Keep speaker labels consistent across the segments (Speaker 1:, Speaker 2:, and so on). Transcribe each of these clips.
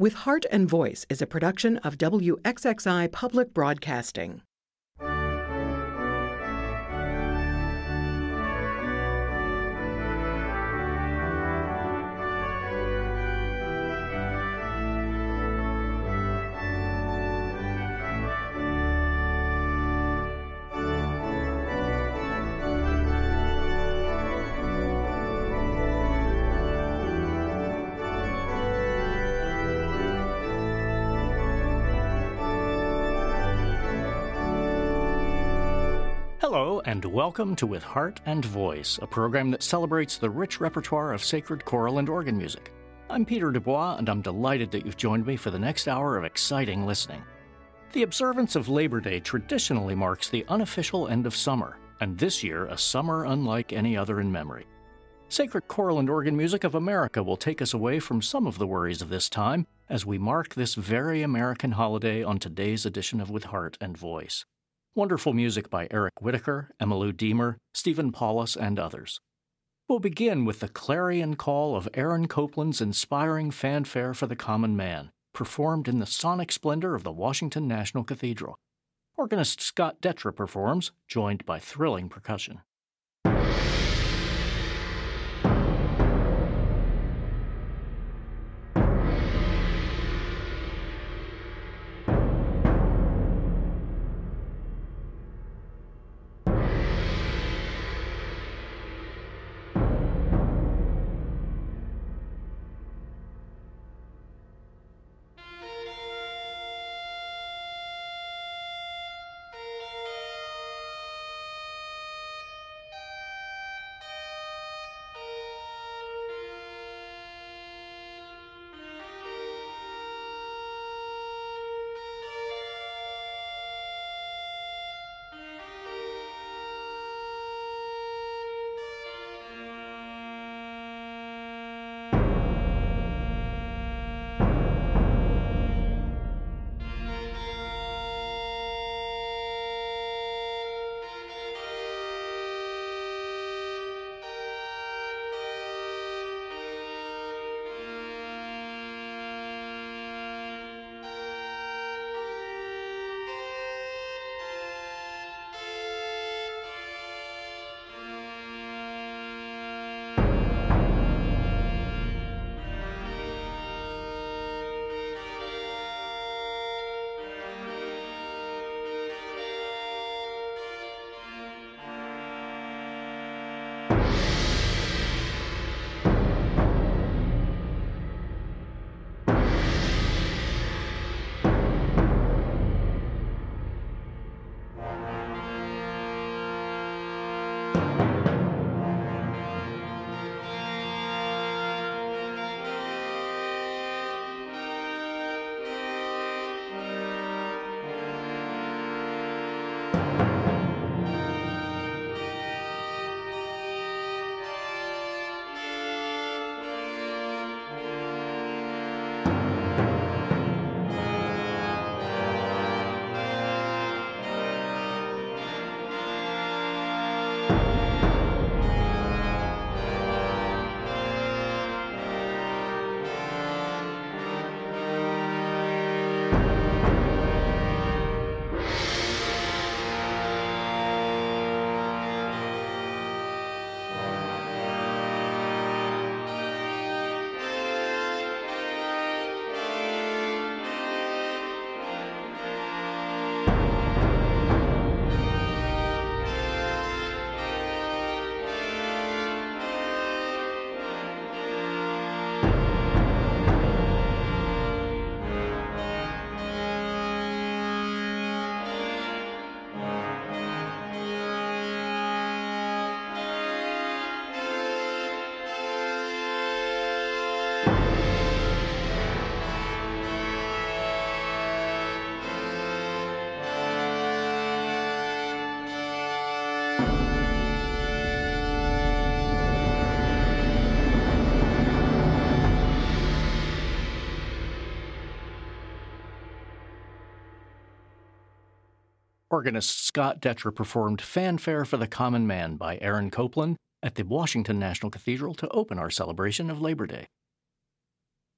Speaker 1: With Heart and Voice is a production of WXXI Public Broadcasting.
Speaker 2: Hello, and welcome to With Heart and Voice, a program that celebrates the rich repertoire of sacred choral and organ music. I'm Peter Dubois, and I'm delighted that you've joined me for the next hour of exciting listening. The observance of Labor Day traditionally marks the unofficial end of summer, and this year a summer unlike any other in memory. Sacred Choral and Organ Music of America will take us away from some of the worries of this time as we mark this very American holiday on today's edition of With Heart and Voice. Wonderful music by Eric Whitacre, Emmylou Deemer, Stephen Paulus, and others. We'll begin with the clarion call of Aaron Copland's inspiring fanfare for the common man, performed in the sonic splendor of the Washington National Cathedral. Organist Scott Detra performs, joined by thrilling percussion. Organist Scott Detra performed Fanfare for the Common Man by Aaron Copland at the Washington National Cathedral to open our celebration of Labor Day.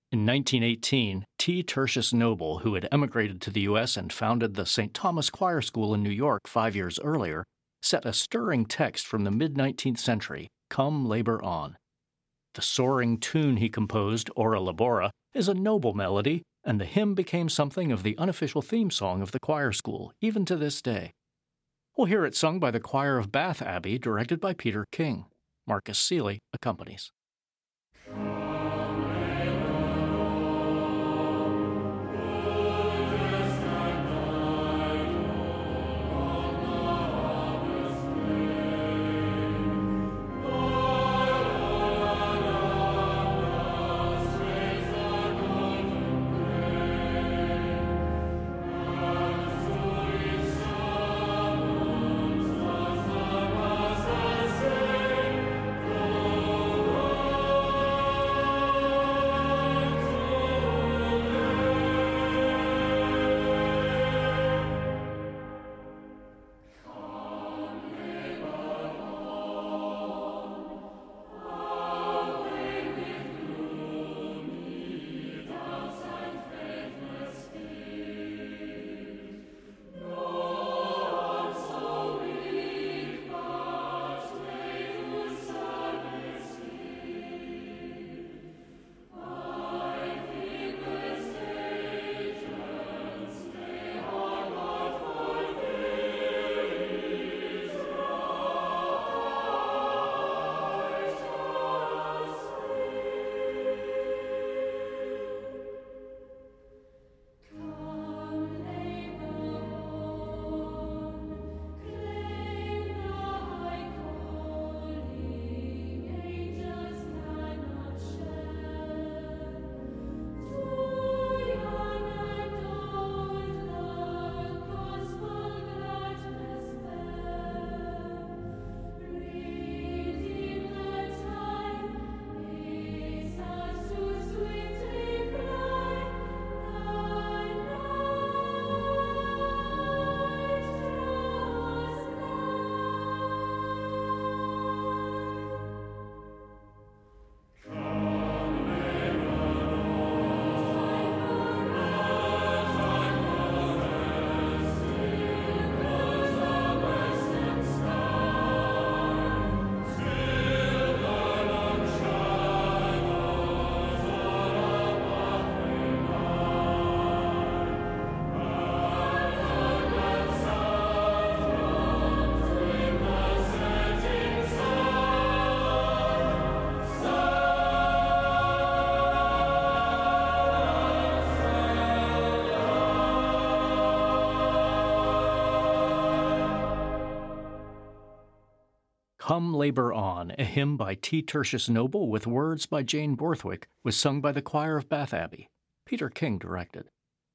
Speaker 2: In 1918, T. Tertius Noble, who had emigrated to the U.S. and founded the St. Thomas Choir School in New York 5 years earlier, set a stirring text from the mid-19th century, Come Labor On. The soaring tune he composed, Ora Labora, is a noble melody, and the hymn became something of the unofficial theme song of the choir school, even to this day. We'll hear it sung by the choir of Bath Abbey, directed by Peter King. Marcus Seeley accompanies. Come Labor On, a hymn by T. Tertius Noble with words by Jane Borthwick, was sung by the choir of Bath Abbey. Peter King directed.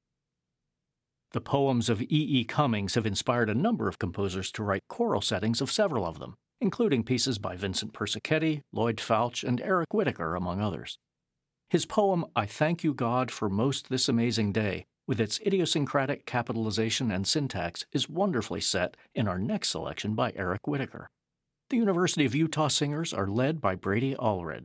Speaker 2: The poems of E. E. Cummings have inspired a number of composers to write choral settings of several of them, including pieces by Vincent Persichetti, Lloyd Fouch, and Eric Whitacre, among others. His poem, I Thank You, God, for Most This Amazing Day, with its idiosyncratic capitalization and syntax, is wonderfully set in our next selection by Eric Whitacre. The University of Utah singers are led by Brady Allred.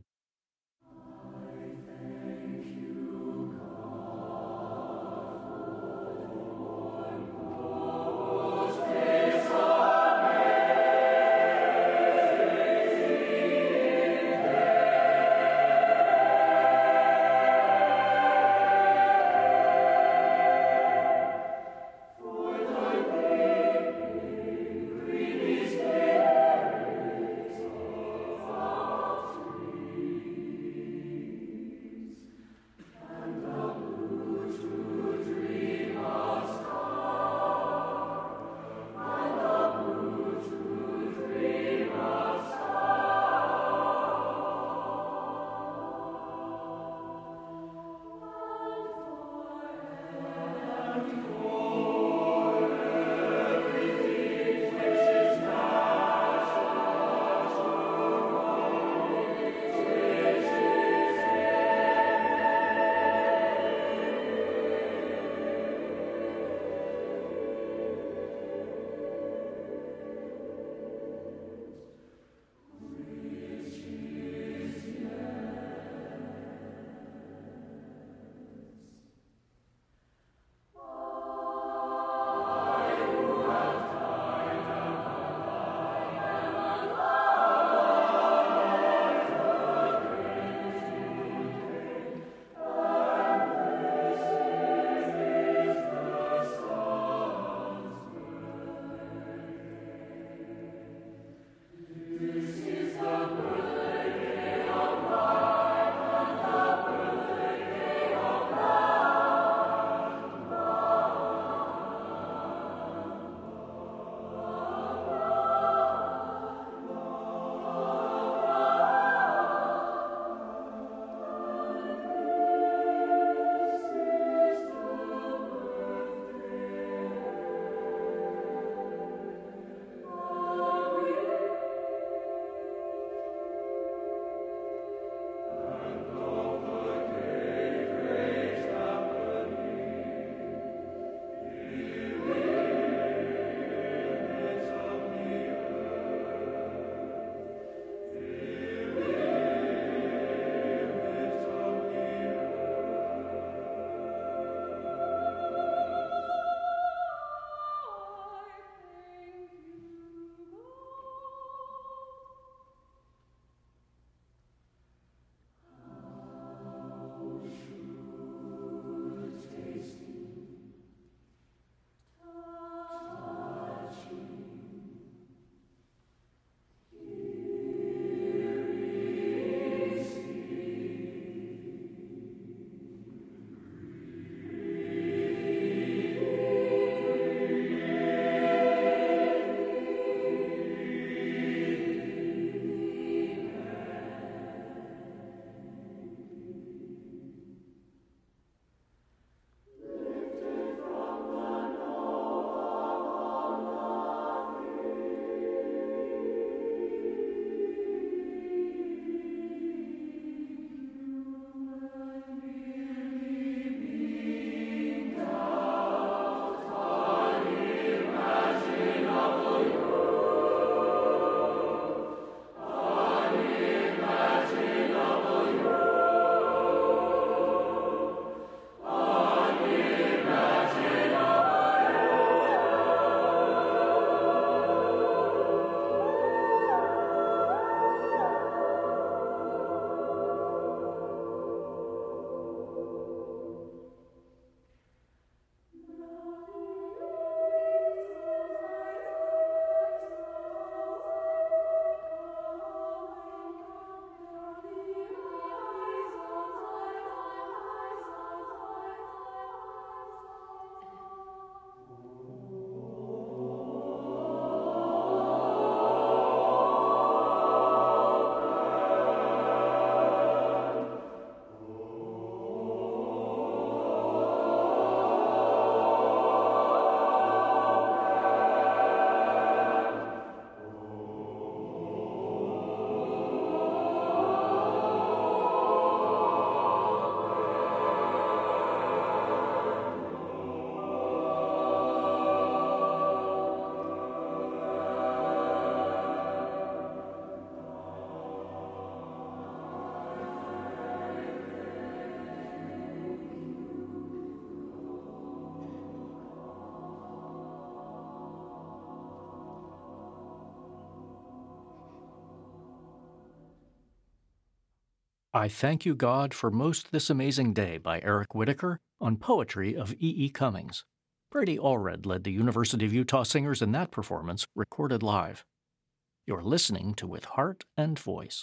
Speaker 2: I Thank You, God, for Most This Amazing Day by Eric Whitacre on poetry of E. E. Cummings. Brady Allred led the University of Utah Singers in that performance, recorded live. You're listening to With Heart and Voice.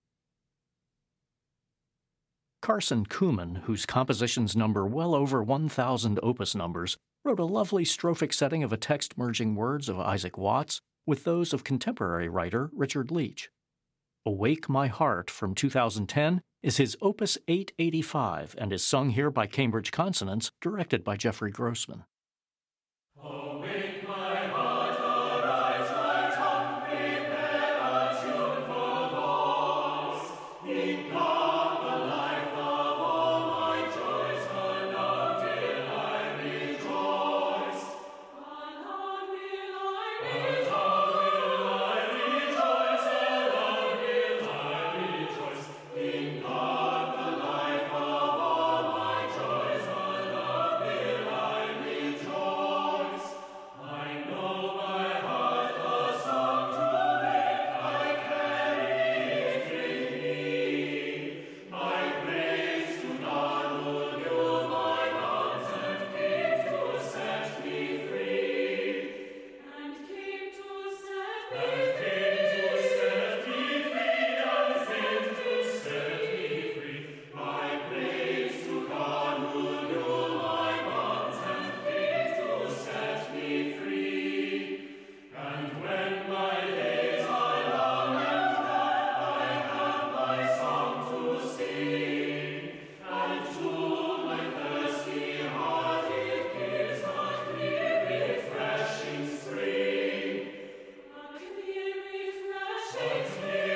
Speaker 2: Carson Kuhlman, whose compositions number well over 1,000 opus numbers, wrote a lovely strophic setting of a text merging words of Isaac Watts with those of contemporary writer Richard Leach. Awake My Heart from 2010 is his Opus 885 and is sung here by Cambridge Consonants, directed by Jeffrey Grossman.
Speaker 3: Awake my heart, arise thy tongue, prepare a tune for voice. In God the life of all my joys, undoubted I rejoice. Unbound will I rejoice, unbound will I rejoice. In God the life of all my joys, unbound will I rejoice. I know my heart the song to make, I carry it with me. My praise to God who knew my bonds and came to set me free. And came to set me free. My praise to God who knew my bonds and came to set me free. And when my days are long and dry, I have my song to sing. And to my thirsty heart it gives a clear, refreshing spring. A clear, refreshing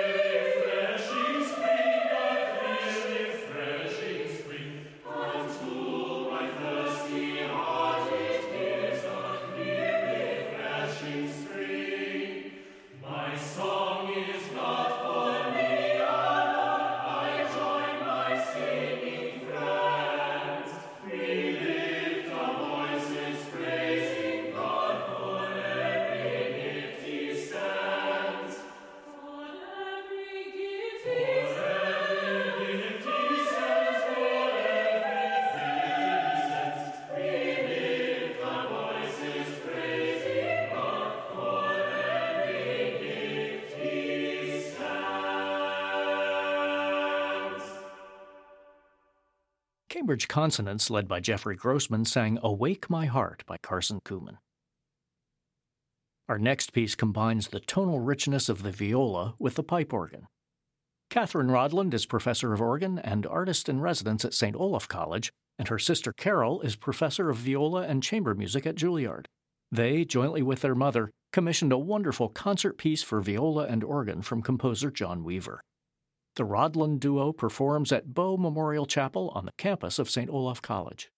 Speaker 3: spring. Unto my thirsty heart it gives a clear, refreshing spring. My song is not for me alone, I join my singing friends. We lift our voices praising God for every gift He sends. For every gift He sends, we lift our voices praising God for every gift He sends.
Speaker 2: Cambridge Consonants, led by Jeffrey Grossman, sang Awake My Heart by Carson Kuhlman. Our next piece combines the tonal richness of the viola with the pipe organ. Catherine Rodland is professor of organ and artist-in-residence at St. Olaf College, and her sister Carol is professor of viola and chamber music at Juilliard. They, jointly with their mother, commissioned a wonderful concert piece for viola and organ from composer John Weaver. The Rodland duo performs at Bow Memorial Chapel on the campus of St. Olaf College.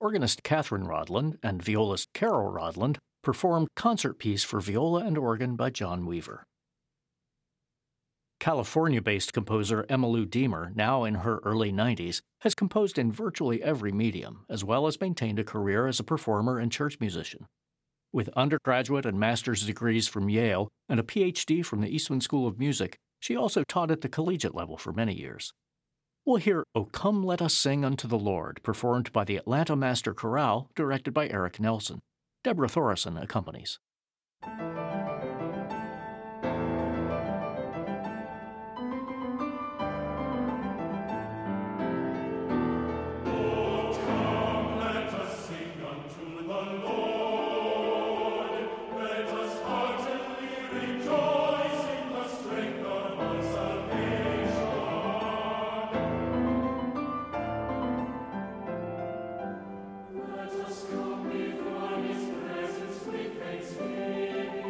Speaker 2: organist Catherine Rodland and violist Carol Rodland performed Concert Piece for Viola and Organ by John Weaver. California-based composer Emmylou Deemer, now in her early 90s, has composed in virtually every medium, as well as maintained a career as a performer and church musician. With undergraduate and master's degrees from Yale and a PhD from the Eastman School of Music, she also taught at the collegiate level for many years. We'll hear "O Come Let Us Sing Unto the Lord," performed by the Atlanta Master Chorale, directed by Eric Nelson. Deborah Thorison accompanies.
Speaker 3: Let us come before His presence with thanksgiving.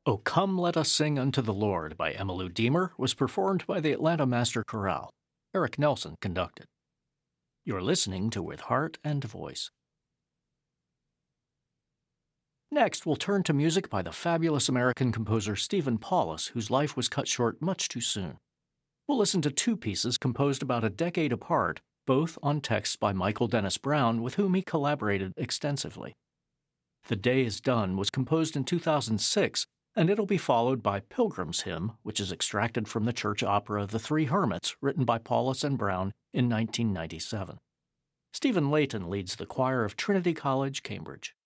Speaker 2: O Come Let Us Sing Unto the Lord by Emmylou Deemer was performed by the Atlanta Master Chorale. Eric Nelson conducted. You're listening to With Heart and Voice. Next, we'll turn to music by the fabulous American composer Stephen Paulus, whose life was cut short much too soon. We'll listen to two pieces composed about a decade apart, both on texts by Michael Dennis Brown, with whom he collaborated extensively. The Day Is Done was composed in 2006, and it'll be followed by Pilgrim's Hymn, which is extracted from the church opera The Three Hermits, written by Paulus and Brown in 1997. Stephen Layton leads the choir of Trinity College, Cambridge.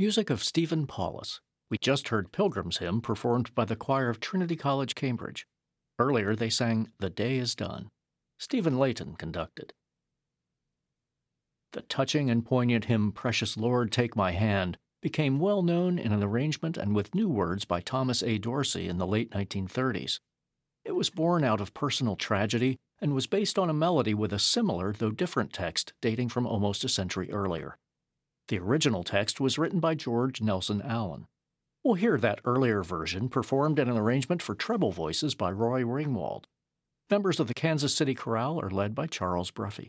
Speaker 2: music of Stephen Paulus. We just heard Pilgrim's Hymn performed by the choir of Trinity College, Cambridge. Earlier they sang The Day Is Done. Stephen Layton conducted. The touching and poignant hymn Precious Lord, Take My Hand became well known in an arrangement and with new words by Thomas A. Dorsey in the late 1930s. It was born out of personal tragedy and was based on a melody with a similar, though different text dating from almost a century earlier. The original text was written by George Nelson Allen. We'll hear that earlier version performed in an arrangement for treble voices by Roy Ringwald. Members of the Kansas City Chorale are led by Charles Bruffy.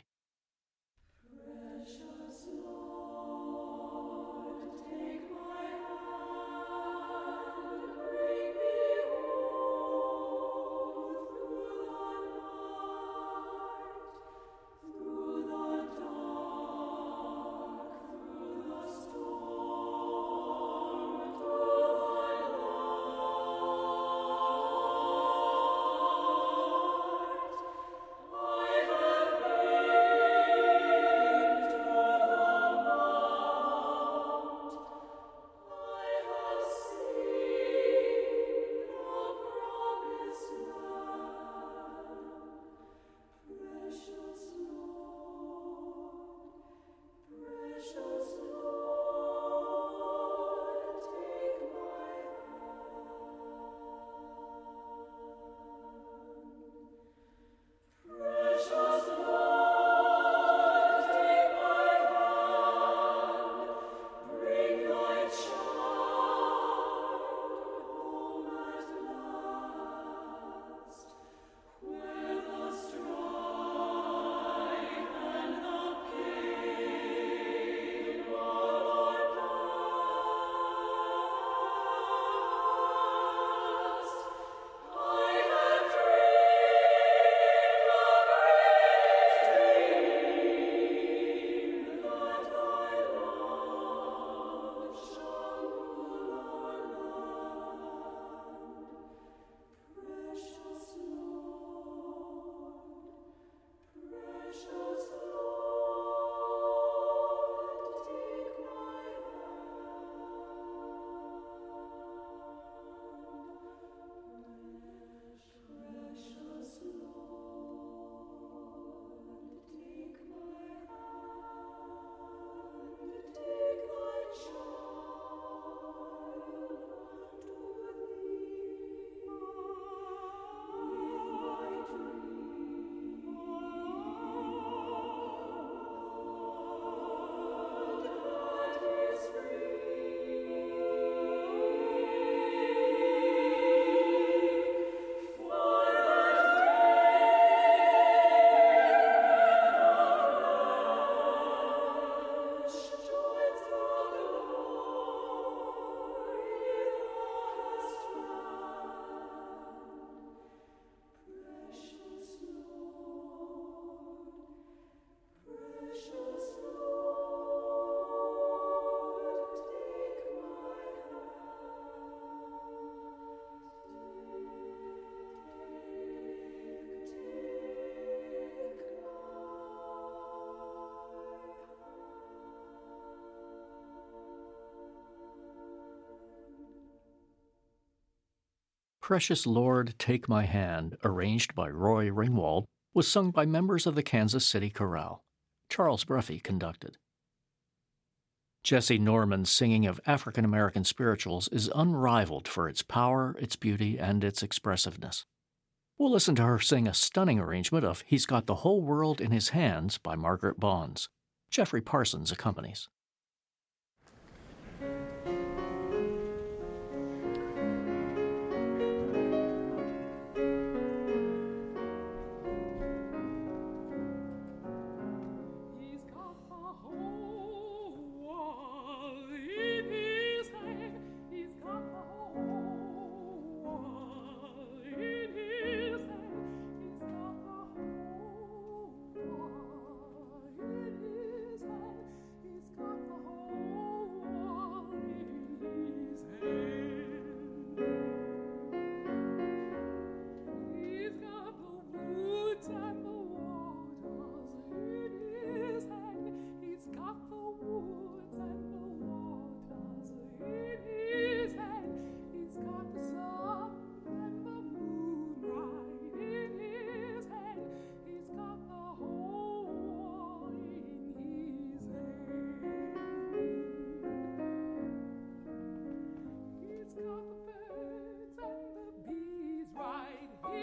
Speaker 2: Precious Lord, Take My Hand, arranged by Roy Ringwald, was sung by members of the Kansas City Chorale. Charles Bruffy conducted. Jesse Norman's singing of African American spirituals is unrivaled for its power, its beauty, and its expressiveness. We'll listen to her sing a stunning arrangement of He's Got the Whole World in His Hands by Margaret Bonds. Jeffrey Parsons accompanies.
Speaker 4: He's got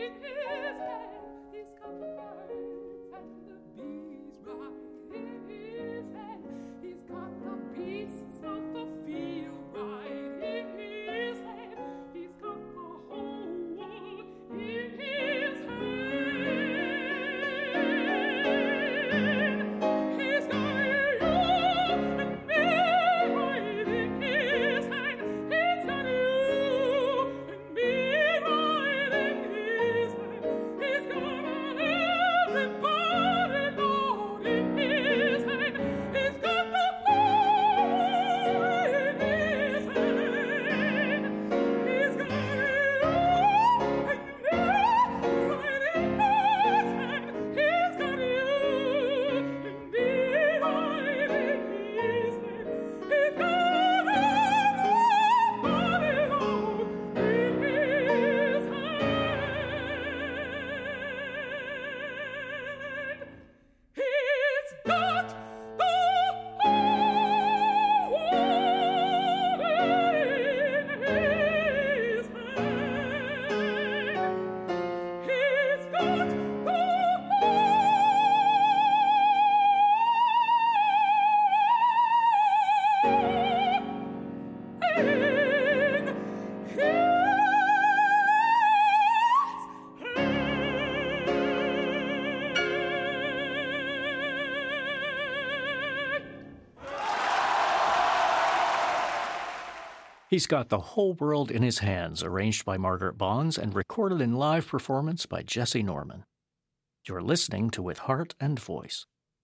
Speaker 2: He's got the whole world in his hands, arranged by Margaret Bonds and recorded in live performance by Jesse Norman. You're listening to With Heart and Voice.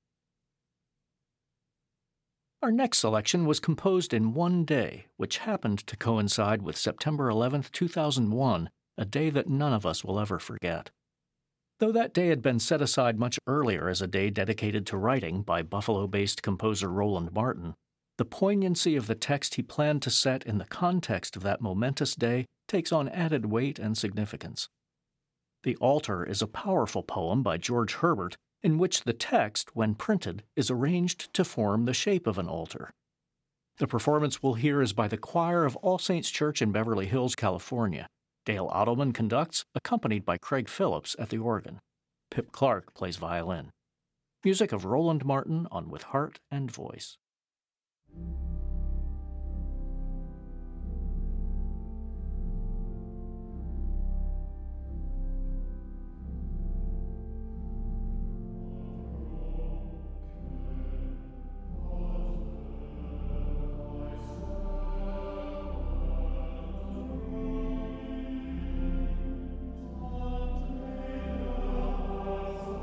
Speaker 2: Our next selection was composed in one day, which happened to coincide with September 11, 2001, a day that none of us will ever forget. Though that day had been set aside much earlier as a day dedicated to writing by Buffalo-based composer Roland Martin, the poignancy of the text he planned to set in the context of that momentous day takes on added weight and significance. The Altar is a powerful poem by George Herbert in which the text, when printed, is arranged to form the shape of an altar. The performance we'll hear is by the choir of All Saints Church in Beverly Hills, California. Dale Ottoman conducts, accompanied by Craig Phillips at the organ. Pip Clark plays violin. Music of Roland Martin on With Heart and Voice.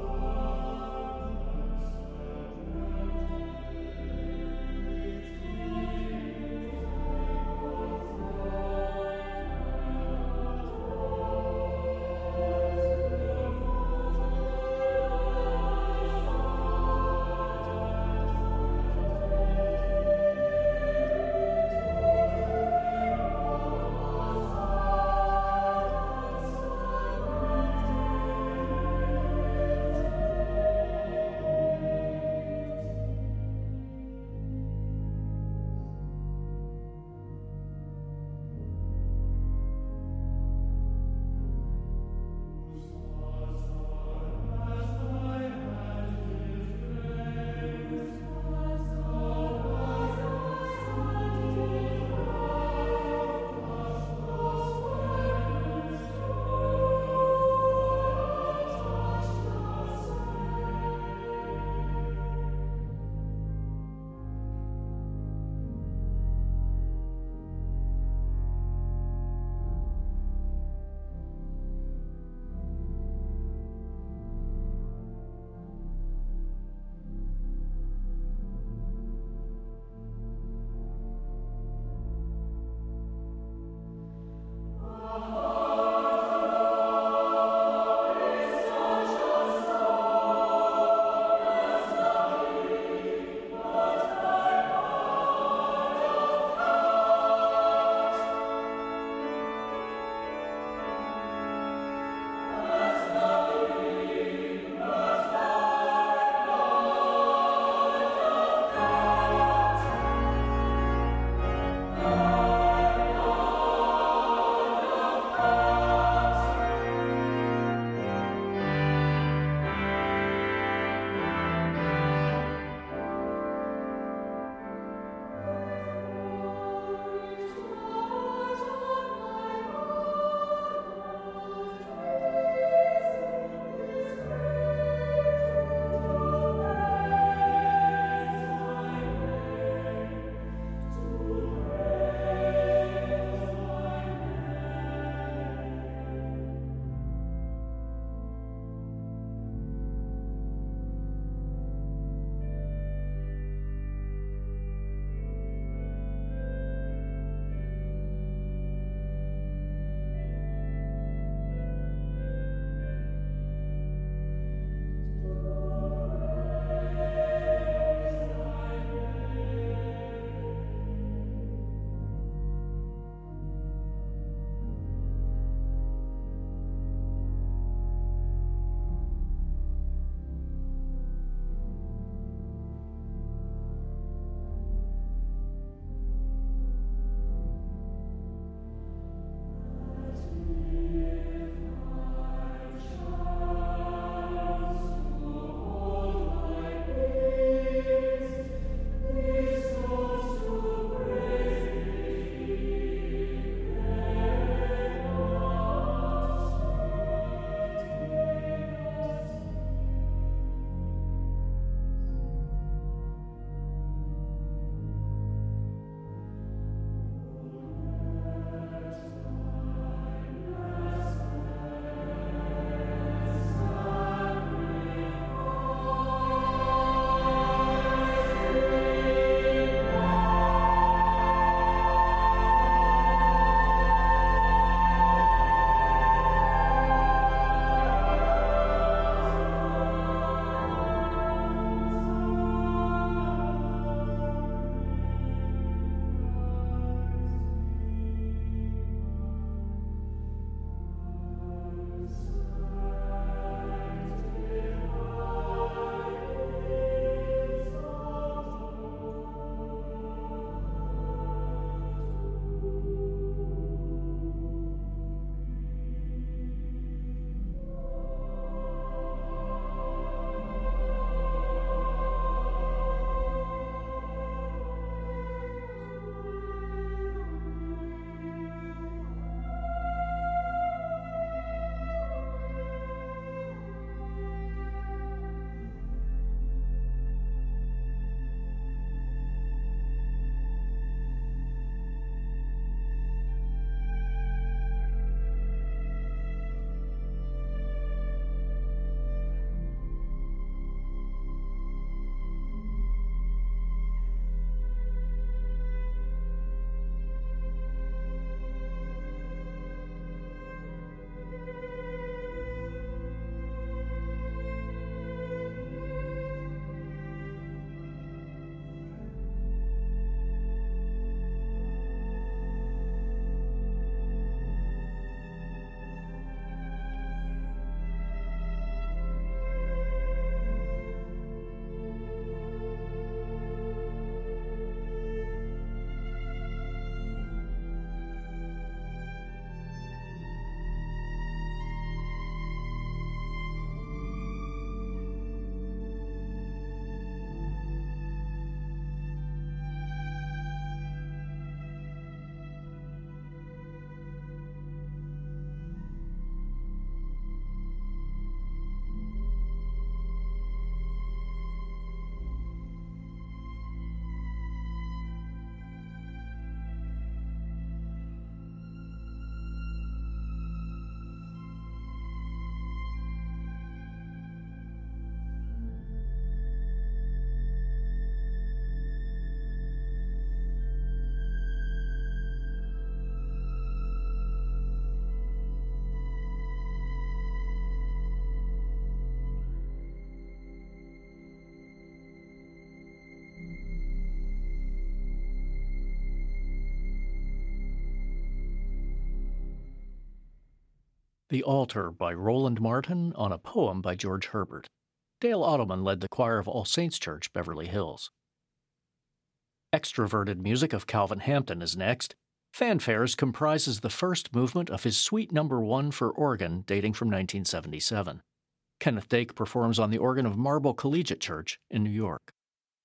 Speaker 3: Thank you.
Speaker 2: The Altar by Roland Martin on a poem by George Herbert. Dale Ottoman led the choir of All Saints Church, Beverly Hills. Extroverted music of Calvin Hampton is next. Fanfares comprises the first movement of his Suite No. 1 for organ dating from 1977. Kenneth Dake performs on the organ of Marble Collegiate Church in New York.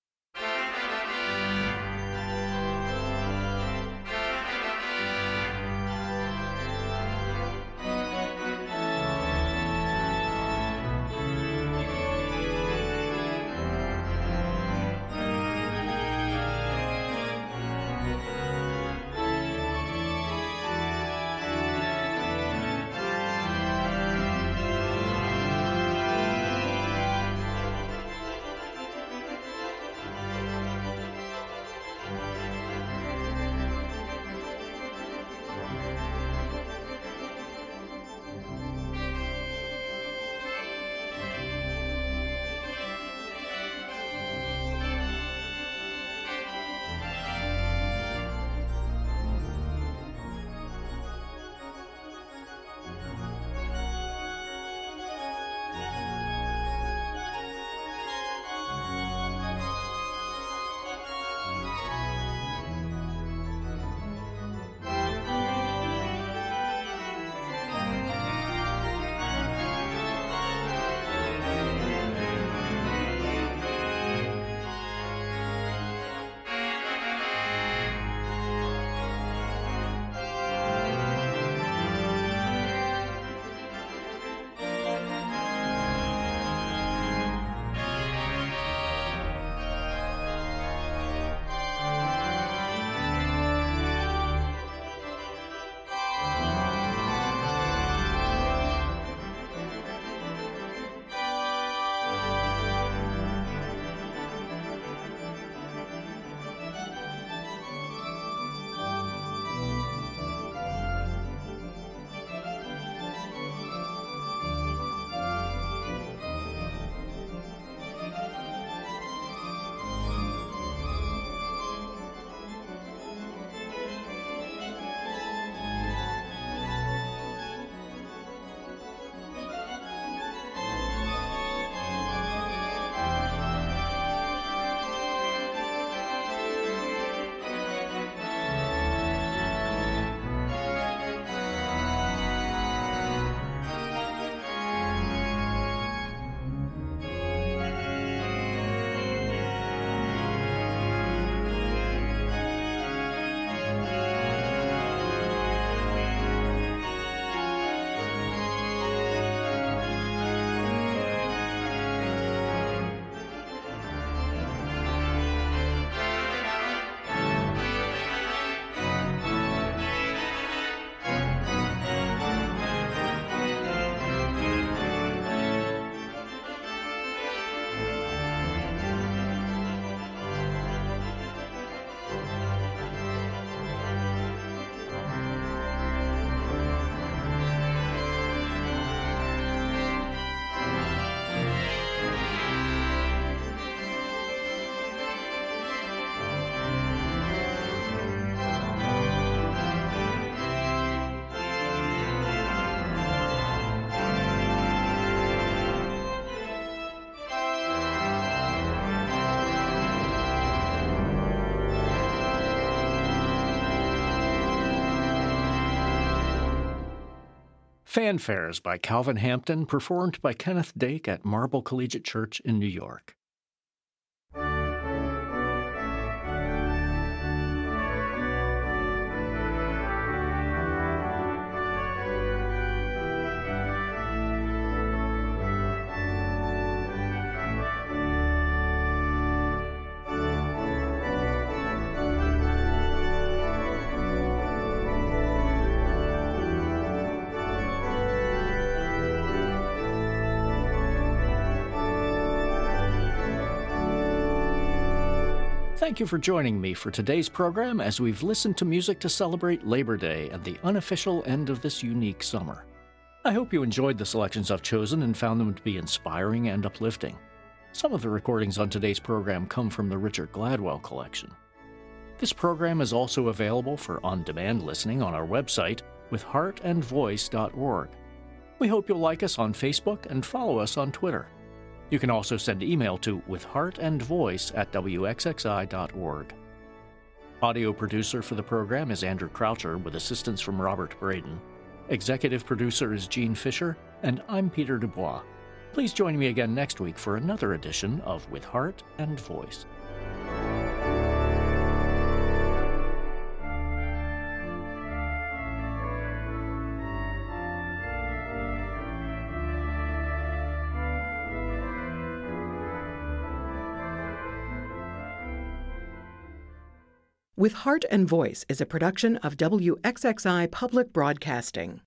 Speaker 2: Fanfares by Calvin Hampton, performed by Kenneth Dake at Marble Collegiate Church in New York. Thank you for joining me for today's program as we've listened to music to celebrate Labor Day and the unofficial end of this unique summer. I hope you enjoyed the selections I've chosen and found them to be inspiring and uplifting. Some of the recordings on today's program come from the Richard Gladwell collection. This program is also available for on-demand listening on our website, withheartandvoice.org. We hope you'll like us on Facebook and follow us on Twitter. You can also send email to withheartandvoice@wxxi.org. Audio producer for the program is Andrew Croucher, with assistance from Robert Braden. Executive producer is Gene Fisher, and I'm Peter Dubois. Please join me again next week for another edition of With Heart and Voice.
Speaker 1: With Heart and Voice is a production of WXXI Public Broadcasting.